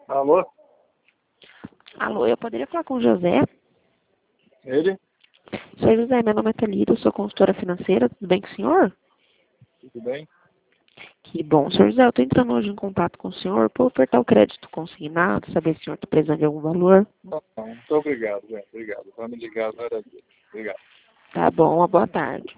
Alô? Alô, eu poderia falar com o José? Ele? Senhor José, meu nome é Thalita, eu sou consultora financeira, tudo bem com o senhor? Tudo bem? Que bom. Senhor José, eu estou entrando hoje em contato com o senhor para ofertar o crédito consignado, saber se o senhor está precisando de algum valor. Não, muito obrigado, velho. Obrigado. Vai me ligar várias vezes. Obrigado. Tá bom, uma boa tarde.